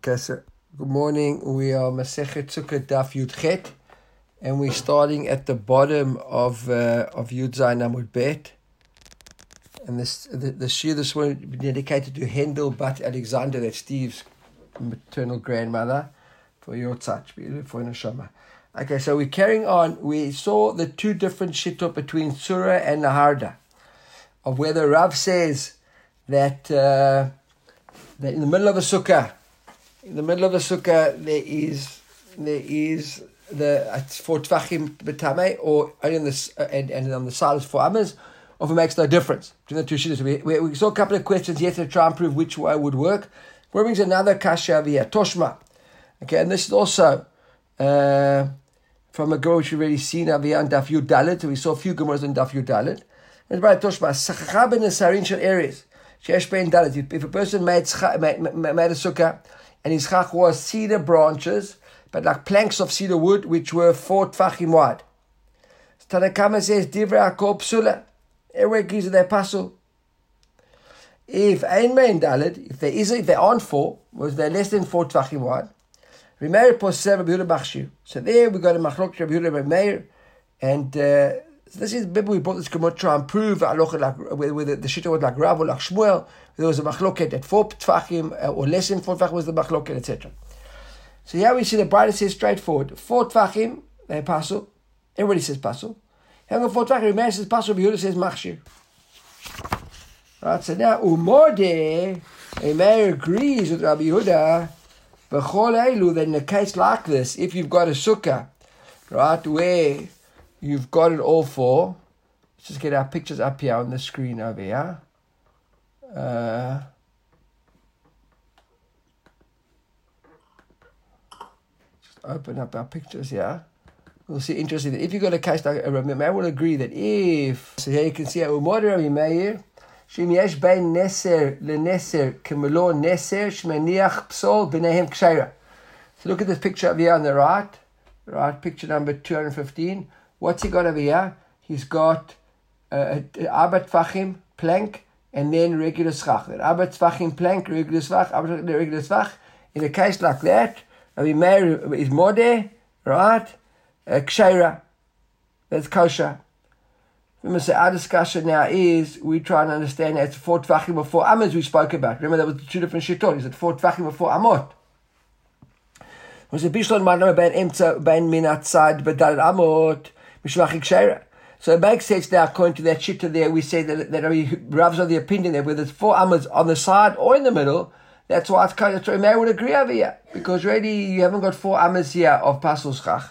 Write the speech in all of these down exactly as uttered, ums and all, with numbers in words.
Okay, so good morning. We are Masechet Sukkah Daf Yud Chet, and we're starting at the bottom of uh, of Yud Zayin Amud Bet. And this the, the shir this one will be dedicated to Hendel Bat Alexander, that's Steve's maternal grandmother, for your touch, for Neshama. Okay, so we're carrying on. We saw the two different shittot between Surah and Naharda, of whether Rav says that uh, that in the middle of a sukkah. In the middle of a sukkah, there is there is the it's four tvachim betame, or only on the uh, and, and on the side is four amas, or if it makes no difference between the two shittas. We, we we saw a couple of questions here to try and prove which way would work. Where brings another kasha over here, Toshma. Okay, and this is also uh, from a Gemara which we've already seen over here on Daf Yud Dalet. So we saw a few Gemaras on Daf Yud Dalet. And by Toshma, sachacha ben nesarin shel areas. Sheesh ben Dalet. If a person made made, made a sukkah, and his chach was cedar branches, but like planks of cedar wood, which were four tfachim wide. Tanakama says, Divrei HaKol Psula. Everywhere gives it their pasul. If ein mein daled, if there is, if there aren't four, was there less than four tfachim wide? Remeir poseh Rabbi Yehuda Machshir. So there we got a machlok Rabbi Yehuda Rabbi Meir, and uh, so this is maybe we brought this Gemara to try and prove like whether the shita was like Rav or like Shmuel. There was a machloket at four tfachim uh, or less than four tfachim was the machloket, et cetera. So here we see the Bride says straightforward: four tfachim they pasul. Everybody says pasul. Here we go four tfachim. Remeir says pasul. Yehuda says machshir. Right. So now Umode, Remeir agrees with Rabbi Yehuda. B'chol elu, that in a case like this, if you've got a sukkah, right, where you've got it all four. Let's just get our pictures up here on the screen over here. Uh, just open up our pictures here. We'll see. Interesting. If you've got a case like, I will agree that if, so here you can see Umar Rabbi Meir, Shem yesh bein neser leneser kemelo neser shmeniach psol b'nehem ksheira. So look at this picture over here on the right, right, picture number two hundred fifteen. What's he got over here? He's got a arba tfachim plank and then regular schach. Then arba tfachim plank, regular schach, regular schach. In a case like that, Rabbi Meir is modeh, right? Uh, Ksheira. That's kosher. Remember, so our discussion now is we try and understand that it's four tfachim or four amas we spoke about. Remember, that was the two different shittot. Is it four tfachim or four amot? Was it bishlon manor ben emtza ben minat side bedal amot mishmachik ksheira? So it makes sense now, according to that shitta there, we say that, that Rav's of the opinion that whether it's four amas on the side or in the middle, that's why it's kind of true. Mary would agree over here, because really you haven't got four amas here of pasul schach.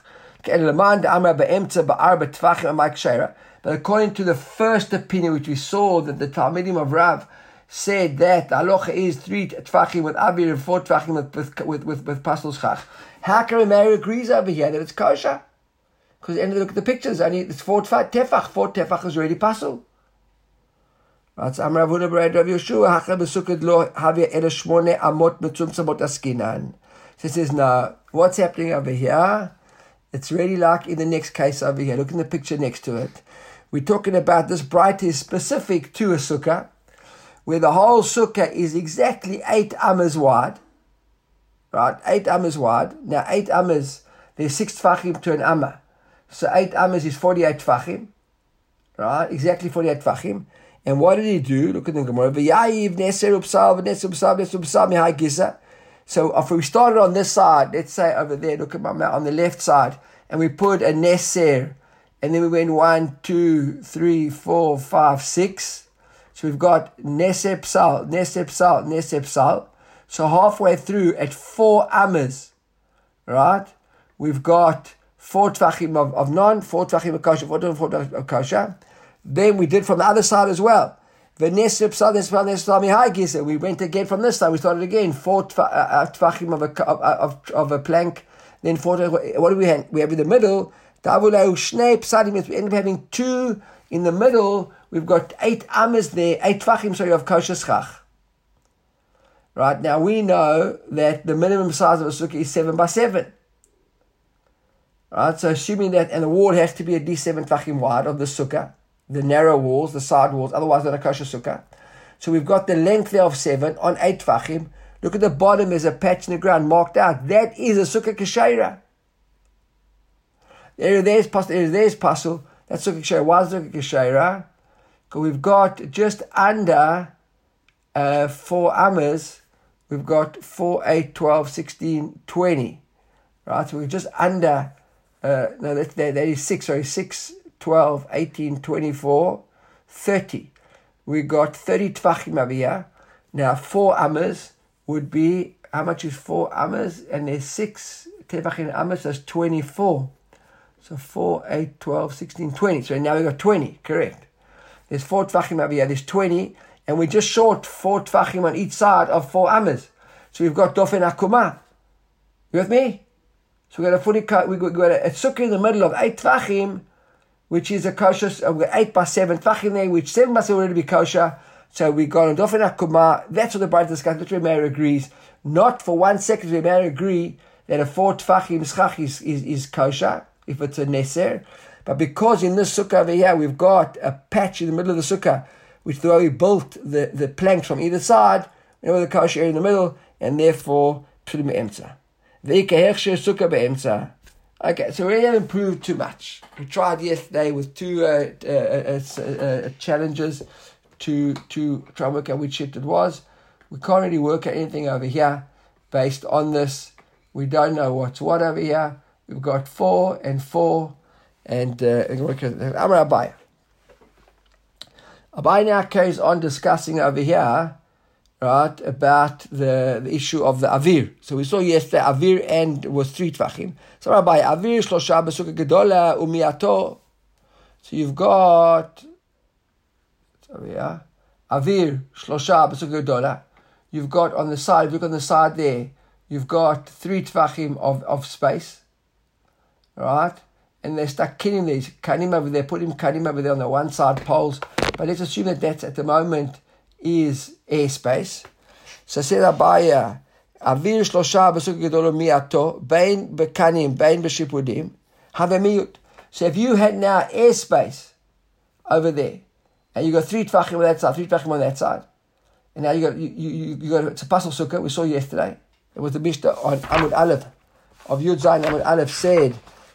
But according to the first opinion, which we saw, that the Talmidim of Rav said that the halacha is three tfachim with avir and four tfachim with with with, with pasul schach. How can Mary agrees over here that it's kosher? Because at the end of the look at the pictures, only it's four tefach. Four tefach is already pasul. Right, so Amar Avuna B'Rav Yeshua Hachal B'Sukkot Lo Havia Ela Shmone Amot Metzumtzamot Askinan. So it says now, what's happening over here? It's really like in the next case over here. Look in the picture next to it. We're talking about this bright is specific to a sukkah, where the whole sukkah is exactly eight amas wide. Right, eight amas wide. Now eight amas, there's six tfachim to an amma. So eight amas is forty-eight tfachim, right? Exactly forty-eight tfachim. And what did he do? Look at the Gemara. V'yayiv neser upsal v'neser upsal v'neser upsal mihai gisa. So if we started on this side, let's say over there, look at my mouth, on the left side, and we put a neser, and then we went one, two, three, four, five, six. So we've got neser psal, neser psal, neser psal. So halfway through at four amas, right? We've got four tvachim of, of non, four tvachim of kosher, four tvachim of kosher. Then we did from the other side as well. We went again from this side. We started again. Four tvachim of a of, of a plank. Then four. What do we have? We have in the middle. We end up having two in the middle. We've got eight amas there. Eight tvachim, sorry, of kosher schach. Right now we know that the minimum size of a sukkah is seven by seven. Right, so assuming that, and the wall has to be at least seven tvachim wide of the sukkah, the narrow walls, the side walls, otherwise not a kosher sukkah. So we've got the length there of seven on eight tvachim. Look at the bottom, there's a patch in the ground marked out. That is a sukkah kasheira. There, there's pasul, there, there's pasul. That's sukkah kasheira. Why is sukkah kasheira? Because we've got just under uh, four amas. We've got four, eight, twelve, sixteen, twenty. Right? So we're just under, uh, no, that, that, that is six, sorry, six, twelve, eighteen, twenty-four, thirty. We got thirty tvachim over here. Now, four amas would be, how much is four amas? And there's six tefachim amas, that's twenty-four. So four, eight, twelve, sixteen, twenty. So now we've got twenty, correct. There's four tvachim over here, there's twenty, and we're just short four tvachim on each side of four amas. So we've got dofen akuma. You with me? So we've got a fully, we've got a, a sukkah in the middle of eight tvachim, which is a kosher, uh, we've got eight by seven tvachim there, which seven by seven would already be kosher. So we got on dofen akuma. That's what the Bride discussed. That's where Meir agrees. Not for one second where Meir agree that a four tvachim schach is, is, is kosher, if it's a neser. But because in this sukkah over here, we've got a patch in the middle of the sukkah, which the way we built the, the planks from either side, you know, the kosher area in the middle, and therefore, psulim be'emtza. Ve'ikahechsher sukkah be'emtza. Okay, so we really haven't improved too much. We tried yesterday with two uh, uh, uh, uh, challenges to to try and work out which shit it was. We can't really work out anything over here based on this. We don't know what's what over here. We've got four and four, and uh, Amar Abai. Abai now carries on discussing over here, right, about the, the issue of the avir. So we saw yesterday avir and was three tvachim. So Abai avir shlosha b'sukkah gedola umiato. So you've got over here avir shlosha b'sukkah gedola. You've got on the side. Look on the side there. You've got three tvachim of of space. Right? And they stuck kinim there, kanim over there, put him kanim over there on the one side poles. But let's assume that that's at the moment is airspace. So said Abaya, avir shlosha b'sukkah gedola miato, bein b'kanim, bein b'shipudim, have a miut. So if you had now airspace over there, and you got three tvachim on that side, three tvachim on that side, and now you got, you, you, you got, it's a pasul sukkah, we saw yesterday. It was the Mishnah on Amud Aleph of Yud Zayin Amud Aleph said,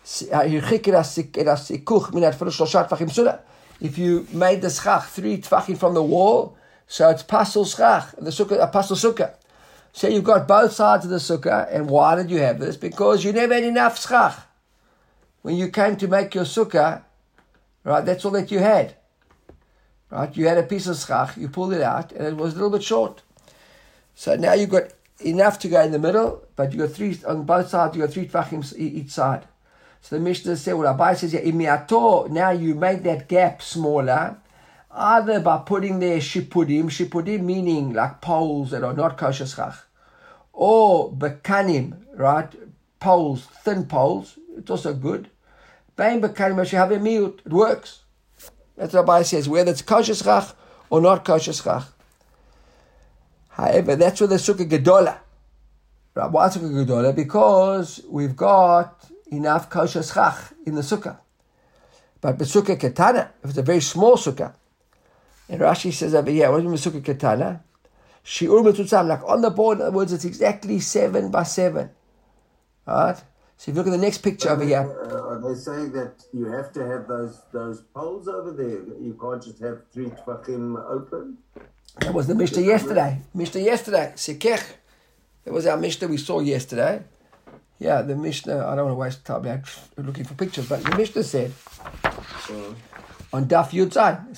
if you made the schach three tvachim from the wall, so it's pasul schach, the sukkah, a pasul sukkah. So you've got both sides of the sukkah, and why did you have this? Because you never had enough schach. When you came to make your sukkah, right, that's all that you had. Right, you had a piece of schach, you pulled it out, and it was a little bit short. So now you've got enough to go in the middle, but you got three on both sides. You got three tvachim each side. So the Mishnah said, well, Abai says, yeah, now you made that gap smaller, either by putting there shipudim, shipudim meaning like poles that are not kosher schach, or bekanim, right, poles, thin poles, it's also good. Bein bekanim, you have a miut, it works. That's what Abai says, whether it's kosher schach or not kosher schach. However, that's where the sukkah gedola. Right, why sukkah gedola? Because we've got enough kosher schach in the sukkah. But the sukkah ketana, if it's a very small sukkah, and Rashi says over here, what do you mean sukkah ketana? Shiur metutzam, like on the board, in other words, it's exactly seven by seven. Right? So if you look at the next picture over here. Are they saying that you have to have those those poles over there? You can't just have three tvachim open? That was the Mishnah yesterday. Mishnah yesterday. Sekech. That was our Mishnah we saw yesterday. Yeah, the Mishnah, I don't want to waste time now looking for pictures, but the Mishnah said uh, on Daf Yud Zayin,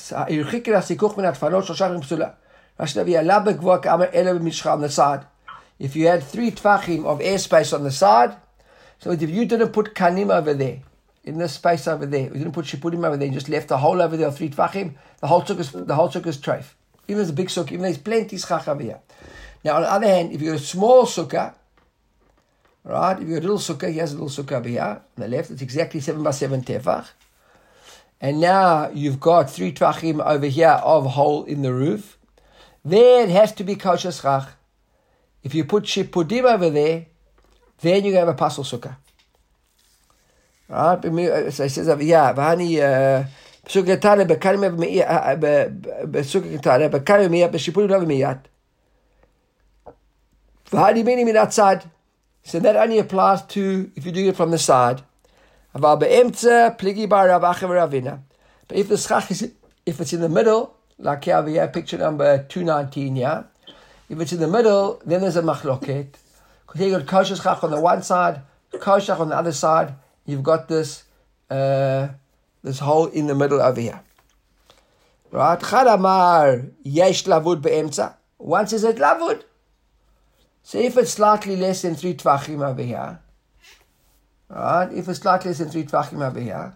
on the side. If you had three tvachim of airspace on the side, so if you didn't put kanim over there, in this space over there, you didn't put shipudim over there, you just left the hole over there of three tvachim, the whole sukkah is, the whole sukkah is treif. Even there's a big sukkah, even there's plenty schach over here. Now on the other hand, if you got a small sukkah, right, if you got a little sukkah, here's a little sukkah over here, on the left, it's exactly seven by seven tefach. And now you've got three tvachim over here of hole in the roof. There it has to be kosher schach. If you put shipudim over there, then you have a pasul sukkah. Right? So it says over here, v'hani sukkah ketana b'kanim b'sukkah ketana b'kanim miyat b'shipudim lo miyat. V'hadi mini min atzad. So that only applies to if you're doing it from the side. Aval be'emtza pligi bar Rav Acha v'Ravina. But if the schach is, if it's in the middle, like here we have picture number two nineteen, yeah. If it's in the middle, then there's a machloket. Because here you got kosher schach on the one side, kosher on the other side. You've got this uh, this hole in the middle over here. Right? Chadamar yesh lavud be'emtza. One says it lavud. So if it's slightly less than three tvachim over here, right? If it's slightly less than three tvachim over here,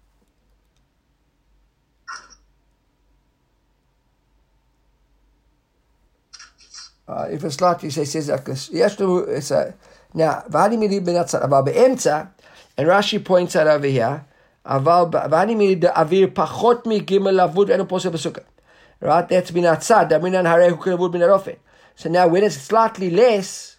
uh, if it's slightly, so it says like this. Yes, it's a now. V'ani mili benatzad aval be'emtza, and Rashi points out over here. Aval v'ani mili avir pachot mi gimel lavud enu posel b'sukkah. Right? That's benatzad. Daminan harei hu lavud benarofen. So now when it's slightly less,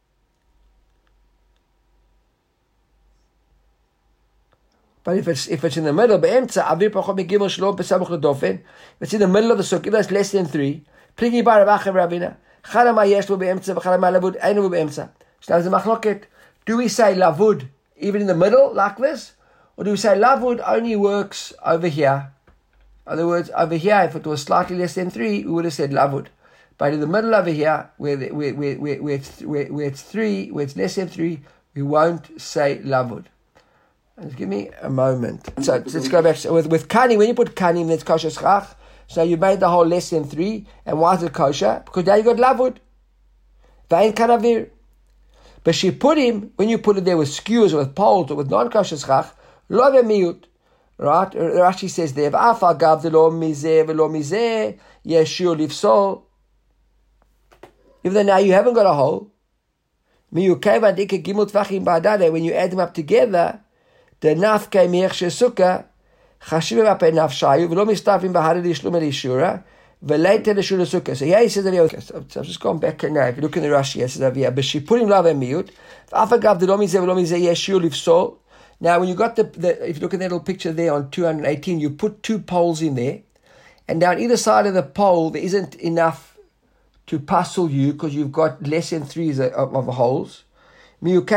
but if it's if it's in the middle, be'emtza avir pachot mi gimel shlo b'samuch l'dofen. If it's in the middle of the sukkah, that's less than three. Pligi bar Rav Acha v'Ravina. Chadama yesh lo be'emtza v'chadama lavud einu be'emtza. So now there's a machloket. Do we say lavud even in the middle like this, or do we say lavud only works over here? In other words, over here, if it was slightly less than three, we would have said lavud. But in the middle over here, where, the, where, where, where, where, it's, where, where it's three, where it's less than three, we won't say lavud. Just give me a moment. So let's go back. So with, with kani, when you put kani, that's kosher schach. So you made the hole less than three. And why is it kosher? Because now you got lavud. Vain kanavir. But she put him, when you put it there with skewers or with poles or with non-kosher schach, lo miut. Right? Rashi says there, v'afa gav de lo mizeh v'lo mizeh, yeshur lifsol. Even though now you haven't got a hole, when you add them up together, the nafke mechshe sukkah, chashiv ape nafshayu, v'lo mistafim b'hari lishlum elishura, v'leite l'shura sukkah. So here he says, okay, so I've just gone back now. If you look in the Rashi, he says over here, but she put him love and miut. V'afagav de lo mizeh v'lo mizeh yeshur lifsol. Now, when you got the, the, if you look at that little picture there on two eighteen, you put two poles in there, and down either side of the pole, there isn't enough to puzzle you because you've got less than three of, of holes. So since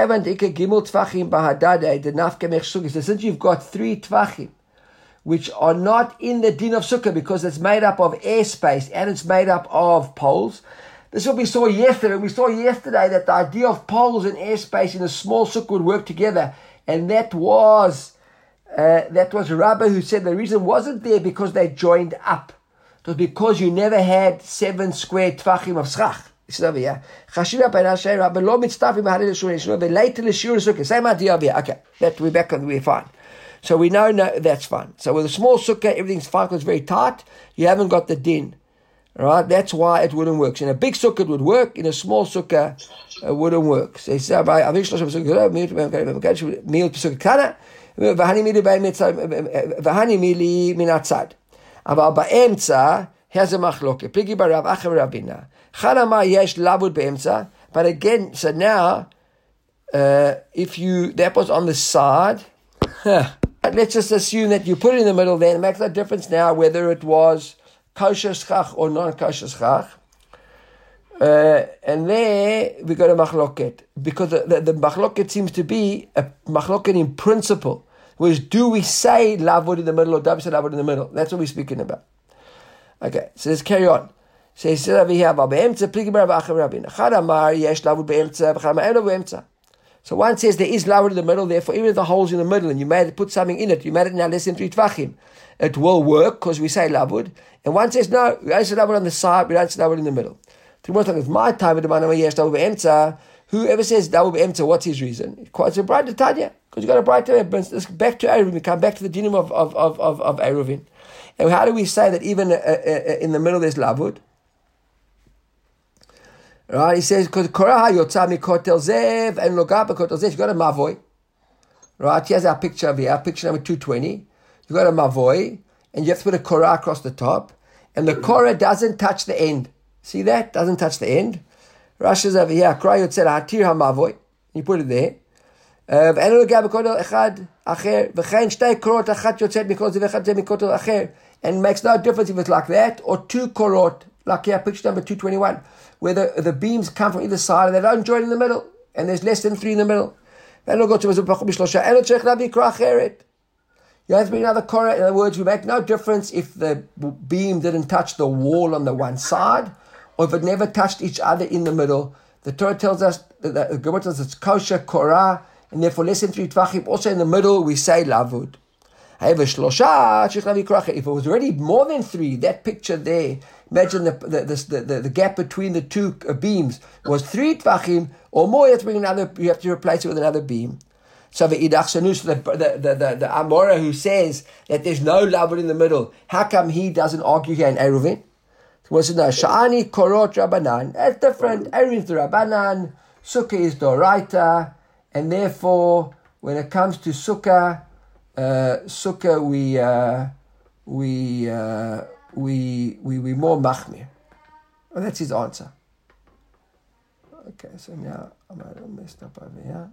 you've got three tvachim, which are not in the din of sukkah because it's made up of airspace and it's made up of poles. This is what we saw yesterday. We saw yesterday that the idea of poles and airspace in a small sukkah would work together. And that was uh, that was Rabbi who said the reason wasn't there because they joined up. It was because you never had seven square tvachim of schach. It's over here. Same idea over here. Okay, that we're back on. We're fine. So we know no, that's fine. So with a small sukkah, everything's fine because it's very tight. You haven't got the din. Right? That's why it wouldn't work. So in a big sukkah it would work. In a small sukkah it wouldn't work. So he said, V'hani mili min atzad. Aval ba'emtza, here's a machloket. Pligi bar Rav Acha v'Ravina. Chadama yesh lavud be'emtza. But again, so now, uh, if you, that was on the side, let's just assume that you put it in the middle then. It makes no difference now whether it was kosher schach or non-kosher schach. Uh, and there we got a machloket. Because the, the, the machloket seems to be a machloket in principle. Which do we say lavud in the middle or do we say lavud in the middle? That's what we're speaking about. Okay, so let's carry on. So he said over here, so one says there is lavud in the middle, therefore even if the hole's in the middle and you made it, put something in it, you made it now less than three tvachim, it will work because we say lavud. And one says no, we don't say lavud on the side, we don't say lavud in the middle. It's my time with the whoever says lavud be'emtza, what's his reason? It's a bright Tanya. Because you got a bright Tanya. Let's back to Eruvin. We come back to the dinim of of of of, of Eruvin. And how do we say that even uh, uh, in the middle there's lavud? Right? He says because koraha yotza mikotel zev and loga b'kotel zev. You got a mavoy. Right? Here's our picture over here. Picture number two twenty. You got a mavoy, and you have to put a korah across the top, and the korah doesn't touch the end. See that? Doesn't touch the end. Rashi's over here. Korah yotzer hatir hamavoy. You put it there. And makes no difference if it's like that or two korot Like here, picture number two twenty-one, where the, the beams come from either side and they don't join in the middle, and there's less than three in the middle. You have to bring another korah. In other words, we make no difference if the beam didn't touch the wall on the one side, or if it never touched each other in the middle. The Torah tells us, that the Gemara tells us it's kosher korah, and therefore less than three tvachim. Also in the middle, we say lavud. If it was already more than three, that picture there, imagine the the, the, the, the gap between the two beams was three tvachim or more. You have to bring another. You have to replace it with another beam. So the idach sanus, the the the the, the Amora who says that there's no lavud in the middle. How come he doesn't argue here in Eruvin? Was it no shani korot rabbanan? That's different. Eruvin is the rabbanan, sukkah is the oraita, and therefore when it comes to sukkah. Uh, sukkah, we uh, we, uh, we we we more machmir. Well, that's his answer. Okay, so now I'm a little messed up over here.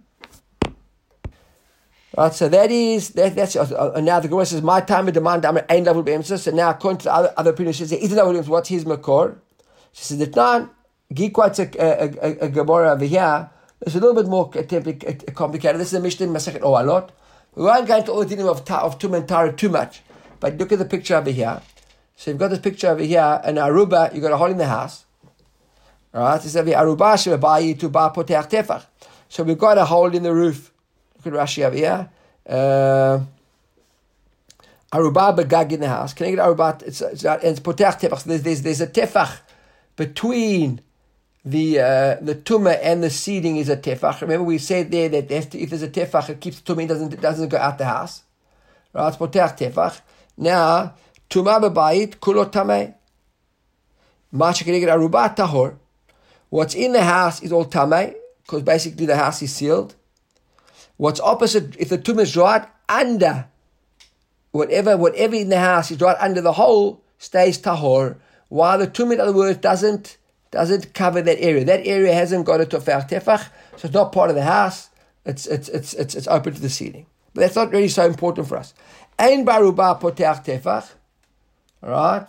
Right, so that is that. That's uh, now the Gemara says my time of demand. I'm ein level b'emsa. So now according to the other other opinions, she says is level b'emsa. What's his makor? She says that non. He quotes a a, a, a Gemara over here. It's a little bit more complicated. This is a Mishnah in Masechet Ohalot. We won't go into all the dealing of, of Tum and Tara too much, but look at the picture over here. So you've got this picture over here, an aruba, you've got a hole in the house. Alright, this is over aruba, shebayi to ba poteach tefach. So we've got a hole in the roof. Look at Rashi over here. Uh, aruba begag in the house. Can I get aruba? It's, it's, it's poteach tefach. So there's, there's, there's a tefach between the uh, the tumah and the seeding is a tefach. Remember we said there that to, if there's a tefach, it keeps the tumah, it doesn't, it doesn't go out the house. Right? It's potech tefach. Now, tumah b'bayit, kulo tameh. Masha keneged aruba tahor. What's in the house is all tameh, because basically the house is sealed. What's opposite, if the tumah is right under, whatever whatever in the house is right under the hole, stays tahor. While the tumah, in other words, doesn't Doesn't cover that area. That area hasn't got a tofach tefach, so it's not part of the house. It's it's it's it's it's open to the ceiling. But that's not really so important for us. Ein baruba poteach tefach, right?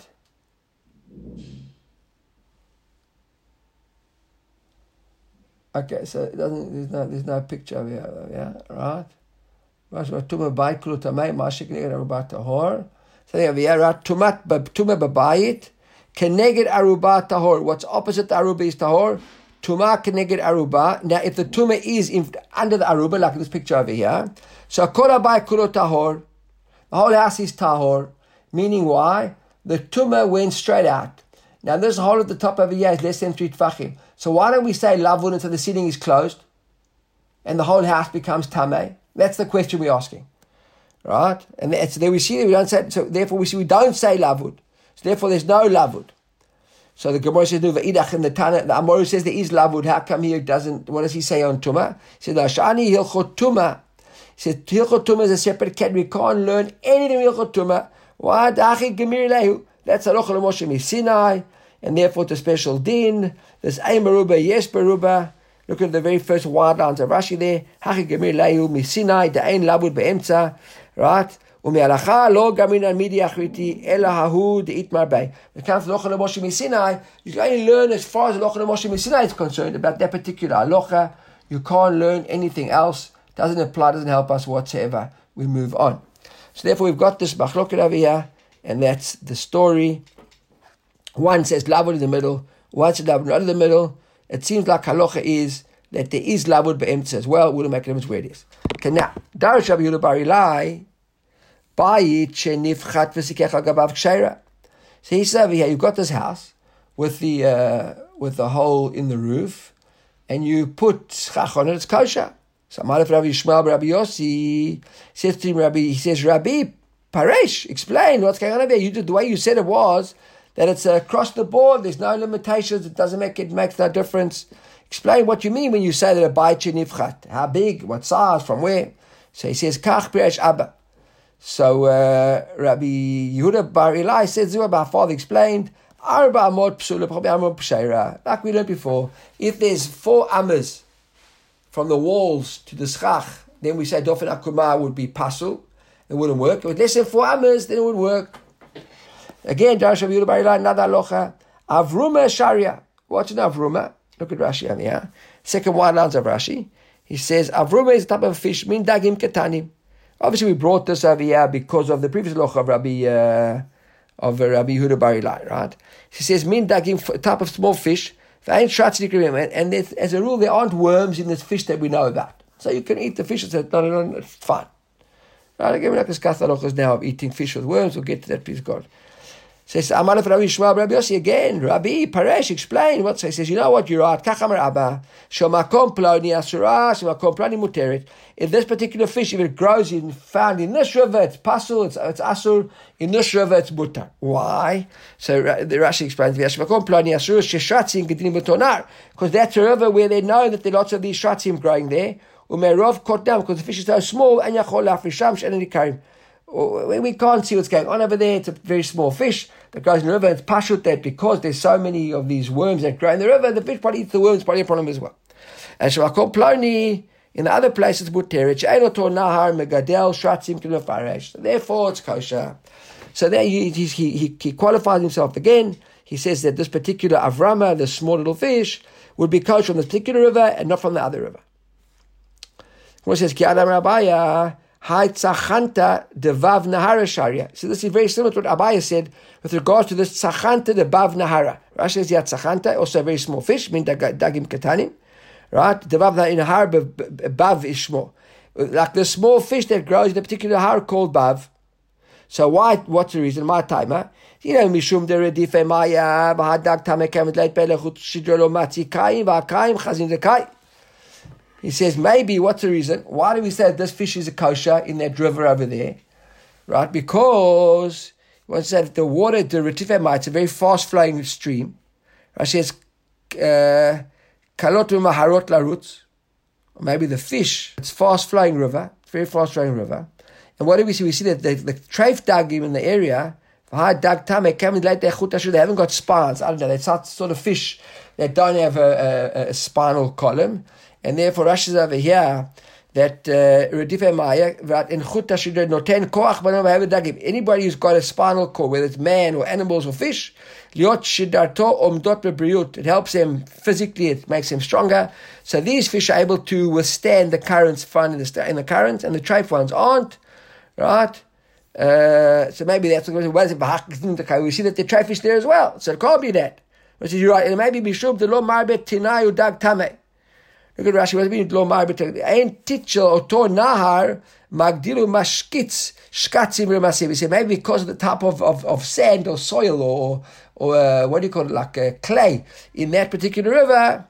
Okay, so it doesn't. There's no there's no picture over here, yeah, right? Tumah bayit kulu tamei mashik neged aruba tahor. So there we are, right? Tumat tumah babayit. Keneged aruba tahor. What's opposite the aruba is tahor. Tumah keneged aruba. Now, if the tumah is in, under the aruba, like this picture over here, so kol habayit kulo tahor. The whole house is tahor. Meaning why? The tumah went straight out. Now, this hole at the top over here is less than three tfachim. So why don't we say lavun until the ceiling is closed, and the whole house becomes tameh? That's the question we're asking, right? And that's, there we see that we don't say. So therefore, we see we don't say lavud. So therefore, there's no lavud. So the Gemara says, "No, v'idach," and the Tana, the Amoru says there is lavud. How come he doesn't? What does he say on Tumah? He says, "Ashani hilchot Tumah." He says, "Hilchot Tumah is a separate category. We can't learn anything in Hilchot Tumah. Why? Dachi gemir lehu. That's halacha l'Moshe miSinai, and therefore it's a special din. There's ein baruba, yes baruba. Look at the very first wide lines of Rashi there. Hachi gemir lehu miSinai, the ein lavud be'emtza, right? Umialacha lo gaminan midi achriti ela hahu deitmar bay. When it comes to halacha l'Moshe miSinai, you can only learn as far as halacha l'Moshe miSinai is concerned about that particular halacha. You can't learn anything else. Doesn't apply. Doesn't help us whatsoever. We move on. So therefore, we've got this machloket over here, and that's the story. One says lavud in the middle. One says lavud not in the middle. It seems like halacha is that there is lavud be'emtza as well. We'll make a difference where it is. Okay, now Darish Rabbi Yehuda bar Ilai. So he says over here, you've got this house with the uh, with the hole in the roof, and you put schach on it, it's kosher. So Rabbi Yishmael, Rabbi Yossi says to him, Rabbi, he says, Rabbi Paresh, explain what's going on over here. You did the way you said it was that it's across the board. There's no limitations. It doesn't make it makes no difference. Explain what you mean when you say that a bayit shenifchat. How big? What size? From where? So he says, Kach Paresh Abba. So uh, Rabbi Yehuda bar Ilai says, my father explained, Arba amot psula, probably amot psheira. Like we learned before, if there's four amas from the walls to the schach, then we say dofen akuma would be pasul. It wouldn't work. If less than four amas, then it would work. Again, Darish Rabbi Yehuda bar Ilai, another halacha. Avruma Sharia. What's an Avruma? Look at Rashi on here. Second one lines of Rashi. He says, Avruma is a type of fish, min dagim ketanim. Obviously, we brought this over here because of the previous loch of Rabbi uh, of uh, Rabbi Yehuda Bar Ilai, right? He says, min dagim, type of small fish, and and as a rule, there aren't worms in this fish that we know about. So you can eat the fish, it's, not, it's fine. Right, again, we're not discussing halachas now of eating fish with worms, we'll get to that, please God. Says, Amalef Rabbi Shmuel, Rabbi Yossi again, Rabbi Paresh, explain what. So he says, you know what, you're right. Kachamar Abba, Shomakom Ploni Asura, Shomakom Ploni Muteret. If this particular fish, if it grows in, found in this river, it's pasul, it's, it's asur. In this river, it's mutar. Why? So the Rashi explains, Shomakom Ploni Asura, Sheshatzim Gedinim Betonar. Because that's a river where they know that there are lots of these shatzim growing there. Umerov caught down, because the fish is so small, and Yachol Lafrisham, Shanani Karim. We can't see what's going on over there. It's a very small fish that grows in the river. It's pashut that because there's so many of these worms that grow in the river, the fish probably eats the worms, probably a problem as well. And Shemakom Ploni, in the other places, Muteret, She'enoto Nahar Megadel Shratzim Kilofaresh. Therefore, it's kosher. So there he, he, he, he qualifies himself again. He says that this particular Avrama, the small little fish, would be kosher from this particular river and not from the other river. He says, Ki Adam Rabaya, Hai tzachanta devav nahara sharia. So this is very similar to what Abaya said with regards to this tzachanta devav nahara. Rashi says, yeah, tzachanta, also a very small fish, mean dagim ketanim. Right? Devav nahara bav is small. Like the small fish that grows in a particular har called bav. So why, what's the reason? My timer. You know, mishum de redife maya, v'hadag tamekem leit belechut shidrolo matzi kaim, v'akaim chazin dekai. He says, maybe, what's the reason? Why do we say that this fish is a kosher in that river over there? Right? Because, he wants to say that the water, the Retifemai, it's a very fast-flowing stream. Right? She says, Kalot Maharot Larutz. Or maybe the fish, it's fast-flowing river, it's very fast-flowing river. And what do we see? We see that the, the treif dagim in the area, they haven't got spines. I don't know, they're sort of fish that don't have a, a, a spinal column. And therefore, Rashi is over here that Redifei Maya in Chutta Shidre Noten Koach B'Nam Ha'Eved Dagim. Anybody who's got a spinal cord, whether it's man or animals or fish, Liot Shidarto Omdot Bebriut. It helps them physically. It makes them stronger. So these fish are able to withstand the currents found in the in the currents, and the treif ones aren't. Right? Uh, so maybe that's what it is. We see that the treif fish there as well. So it can't be that. Which is you're right. It may be Mishub the Lo Marbet Tinayu Dag Tameh. Look at Rashi. What does it mean? Lo marbet. Ain't tichel oto nahar magdilu mashkitz shkatzim remasiv. He said maybe because of the type of, of, of sand or soil or or uh, what do you call it, like uh, clay in that particular river,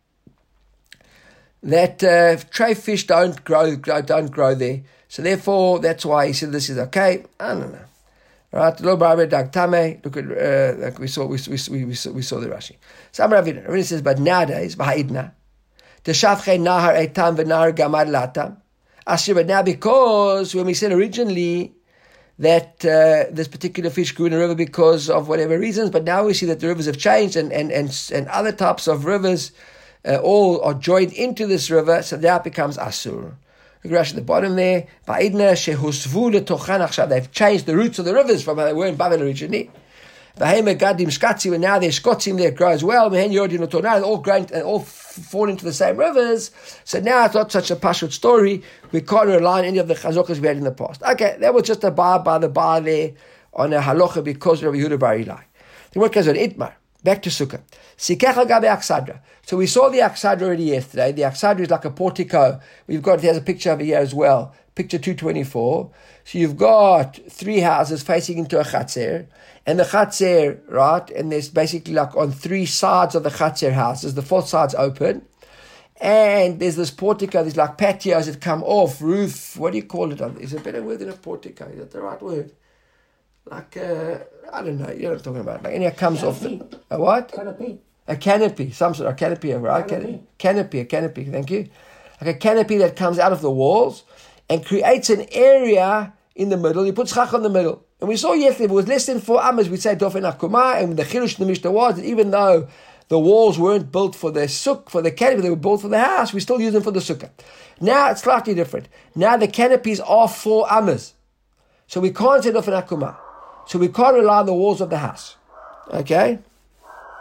that uh, treif fish don't grow don't grow there. So therefore, that's why he said this is okay. I don't know. Right? Lo marbet dag tame. Look at uh, like we saw we we we saw, we saw the Rashi. Some Ravina. Ravina says, but nowadays b'ha'idna. The Shafchei Nahar Eitam v'Nahar Gamad Latam. Asher, but now because when we said originally that uh, this particular fish grew in a river because of whatever reasons, but now we see that the rivers have changed and and and, and other types of rivers uh, all are joined into this river, so that becomes Asur. Look at the bottom there. They've changed the roots of the rivers from how they were in Babel originally. And now there's Shkotzim there grows well. They're all grown and all fall into the same rivers. So now it's not such a pashut story. We can't rely on any of the chazokas we had in the past. Okay, that was just a bar by the bar there on a halacha because of Rabbi Yehuda Bar Ilai. Then what goes on? Itmar. Back to Sukkah. So we saw the Aksadra already yesterday. The Aksadra is like a portico. We've got, there's a picture over here as well. Picture two twenty-four. So you've got three houses facing into a chatzer. And the chatzer, right, and there's basically like on three sides of the chatzer houses, the fourth side's open. And there's this portico, there's like patios that come off, roof, what do you call it? Is it a better word than a portico? Is that the right word? Like, uh, I don't know, you know what I'm talking about. Like, anyhow, comes canopy. off the, a what? Canopy. A canopy, some sort of canopy, right? Canopy. Canopy, a canopy, thank you. Like a canopy that comes out of the walls and creates an area in the middle. You put schach in the middle. And we saw yesterday, if it was less than four amas, we'd say dofen akuma, and the chilush in the Mishnah was that even though the walls weren't built for the suk, for the canopy, they were built for the house, we still use them for the sukkah. Now it's slightly different. Now the canopies are four amas. So we can't say dofen akuma. So we can't rely on the walls of the house. Okay?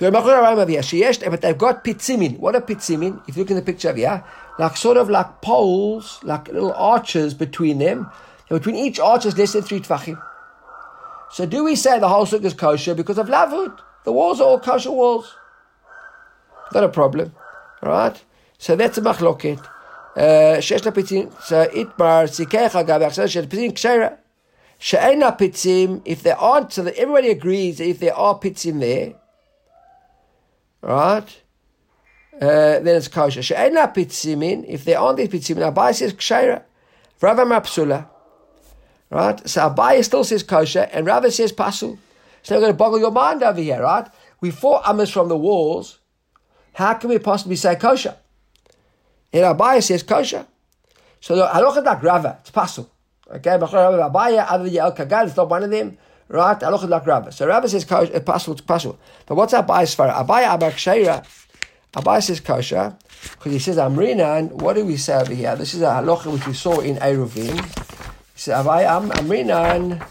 But they've got pitzimin. What are pitzimin? If you look in the picture over here, like sort of like poles, like little arches between them. And between each arch is less than three tvachim. So do we say the whole sukkah is kosher because of lavud? The walls are all kosher walls. Not a problem. Right? So that's a machloket. Shesh la pitzim. So itmar sikecha gav achsel shesh pitzim kshera. She'ena pitzim. If there aren't, so that everybody agrees that if there are pitzim there, right, uh, then it's kosher. She'ena pitzimin. If there aren't these pitzimin, Abai says kshera. Rava mapsula. Right? So Abai still says kosher, and Rava says pasul. So we're going to boggle your mind over here, right? We four amas from the walls. How can we possibly say kosher? And Abai says kosher. So the halacha like Rava, it's pasul. Okay, Abai, other than Yael Kagan, it's not one of them. Right? Halacha like Rava. So Rava says kosher, pasul, it's pasul. But what's Abai's far? Abai Abar Ksheira. Abai says kosher because he says Amrinan. What do we say over here? This is a halacha which we saw in Eruvin. He says Abai Am Amrinan.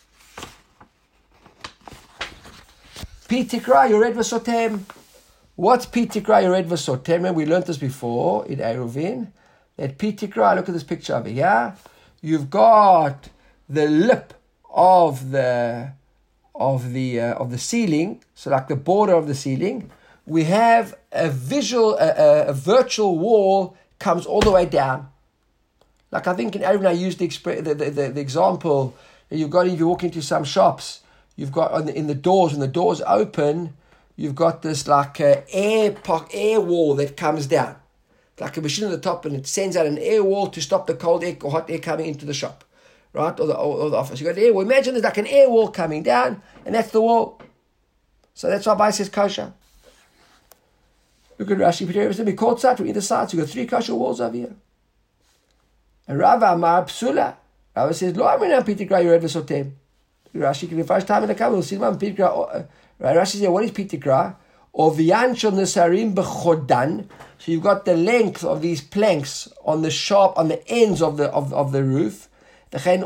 Pi tikra yored v'sotem. What's pi tikra yored v'sotem? We learned this before in Eruvin. That pi tikra. Look at this picture over here. You've got the lip of the of the uh, of the ceiling, so like the border of the ceiling. We have a visual, a, a, a virtual wall comes all the way down. Like I think in Eruvin I used the, exp- the, the, the, the example. You've got if you walk into some shops, you've got on the, in the doors when the doors open, you've got this like uh, air air wall that comes down, like a machine on the top, and it sends out an air wall to stop the cold air or hot air coming into the shop. Right, or the, or, or the office. You got an air wall. Imagine there's like an air wall coming down, and that's the wall. So that's why Abai says kosher. Look at Rashi. Everything we called side from either side. So you got three kosher walls over here. And Rava Amar Psula. Rava says Lo Amrinan Pitikra Yored V'Sotem. Rashi can the first time in the camera we'll see one Pitikra. Rashi says what is Pitikra? Or V'Yanshon Nesarim B'Chodan. So you've got the length of these planks on the sharp on the ends of the of, of the roof. And that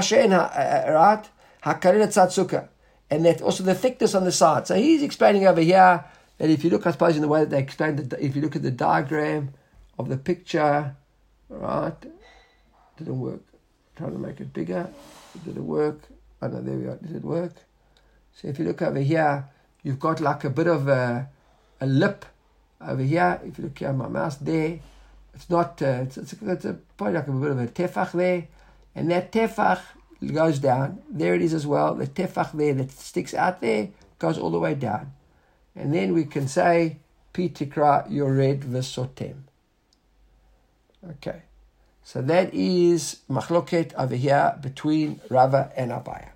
also the thickness on the side. So he's explaining over here that if you look, I suppose, in the way that they explained, that if you look at the diagram of the picture, right, didn't work. Trying to make it bigger, did it work? Oh no, there we are. Did it work? So if you look over here, you've got like a bit of a, a lip over here. If you look here, my mouse there, it's not. Uh, it's, it's, it's a, probably like a bit of a tefach there. And that tefach goes down. There it is as well. The tefach there that sticks out there goes all the way down. And then we can say, Pi tikra yored v'sotem. Okay. So that is machloket over here between Rava and Abaya.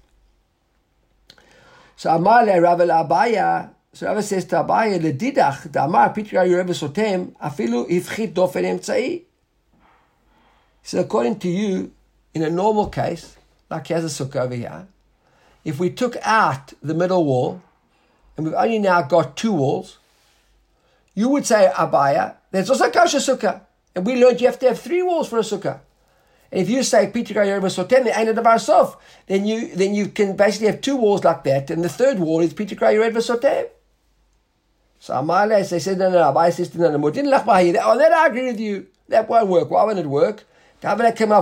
So Amar le Rava l'Abaya. So Rava says to Abaya, L'didach, Amar Pi tikra yored v'sotem, afilu ifchit dofen emtzai. So according to you, in a normal case, like he has a sukkah over here, if we took out the middle wall, and we've only now got two walls, you would say, Abaya, there's also kosher sukkah. And we learned you have to have three walls for a sukkah. And if you say, Pitikra Yored V'Sotem, there ain't a davar sof, then you then you can basically have two walls like that, and the third wall is Pitikra Yored V'Sotem. So Amale, they said, no, no, Abaya says, no, no, Mutin Lach Bahi. Oh, that I agree with you. That won't work. Why won't it work? Because that's like a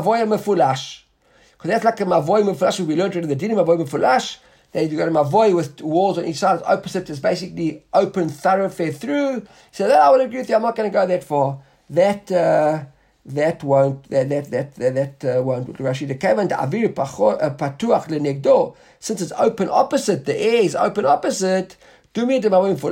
mavoy mefulash. We learned in the dinim mavoy mefulash that you've got a mavoy with walls on each side. It's opposite. It's basically open thoroughfare through. So that I would agree with you. I'm not going to go that far. That uh, that won't that that that that, that uh, won't. Rashi the kavan the avir patuach lenegdo. Since it's open opposite, the air is open opposite. It's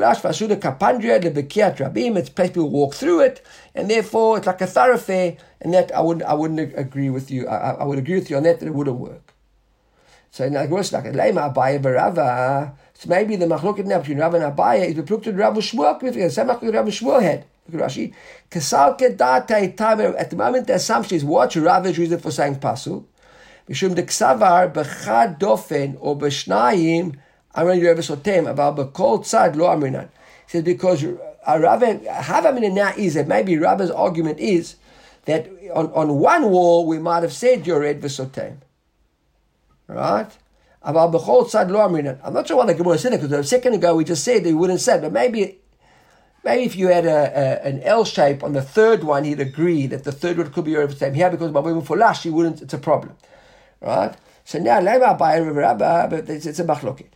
place people walk through it, and therefore it's like a thoroughfare, and that I wouldn't I wouldn't agree with you. I, I would agree with you on that that it wouldn't work. So now it's like a lema Abaya barava. So maybe the machloket now between Rava and Abaya is bepluked with Rav Shmuel. The same machloket Rav Shmuel had. Look at Rashi. Kasal kedata tamer. At the moment, the assumption is what Rava's reason for saying pasul. Mishum de ksavar bechad dofen or beshnayim. Amrin Yored V'Sotem about b'kol tzad lo amrinan. He says because Rava Havamina now is that maybe Rava's argument is that on, on one wall we might have said Yored V'Sotem, right? Aval b'chol tzad lo amrinan. I'm not sure why the Gemara said it, because a second ago we just said they wouldn't say it, but maybe maybe if you had a, a an L shape on the third one, he'd agree that the third one could be over the same. Here, because by women for lash, he wouldn't, it's a problem. Right? So now, but it's, it's a machloket.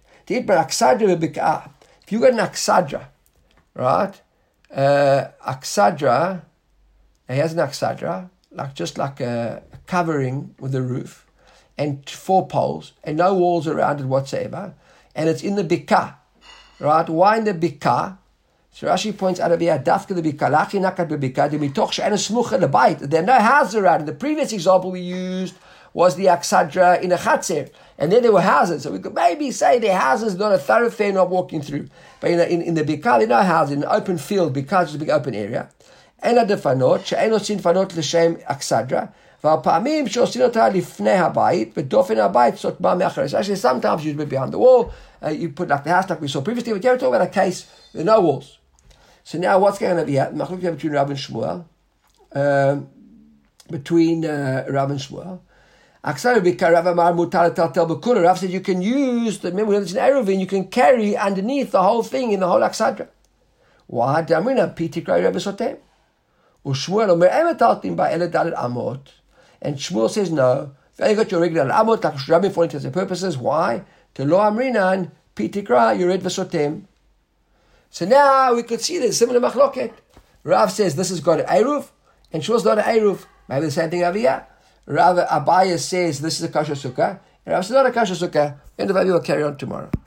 If you got an aksadra, right? Uh, aksadra, he has an aksadra, like just like a, a covering with a roof, and four poles, and no walls around it whatsoever, and it's in the bika, right? Why in the bika? So Rashi points out, there are no houses around. In the previous example we used was the aksadra in a chatzer, and then there were houses. So we could maybe say the houses not a thoroughfare, not walking through. But in, a, in, in the bika, there are no houses, in an open field, bika is a big open area. And a defanot, she'en osin fanot l'shem aksadra, v'alpa'amim she'osin otah lifnei habayit, v'dofen habayit sotma me'achares. Actually, sometimes you put behind the wall, uh, you put like the house like we saw previously, but you're talking about a case with no walls. So now what's going on over here? Machlokes between Rav and Shmuel, um, between uh, Rav and Shmuel. Rav said you can use, the, remember it's an Eruvin, you can carry underneath the whole thing in the whole Aksadra. Why? And Shmuel says no. If you got your regular amot, like Rabbin for intensive purposes, why? To lo amrinan, pitikra, yured v'sotem. So now we could see this similar machloket. Rav says this has got an Eruv, and Shmuel's got an Eruv. Maybe the same thing over here. Rav Abaya says this is a kosher sukkah, and Rav says not a kosher sukkah. End of the video, we'll carry on tomorrow.